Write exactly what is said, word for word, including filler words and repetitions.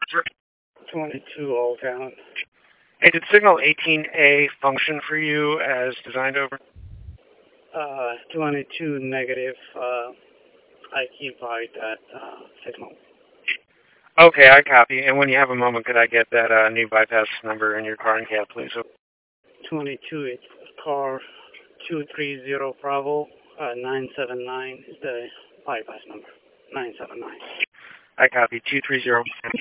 twenty-two Old Town. Hey, did signal eighteen A function for you as designed over? Uh, twenty-two negative. Uh, I keep out that uh, signal. Okay, I copy. And when you have a moment, could I get that uh, new bypass number in your car and cab, please? twenty-two, it's car two three zero Bravo, uh, nine seven nine is the bypass number. nine seven nine. I copy. two three zero.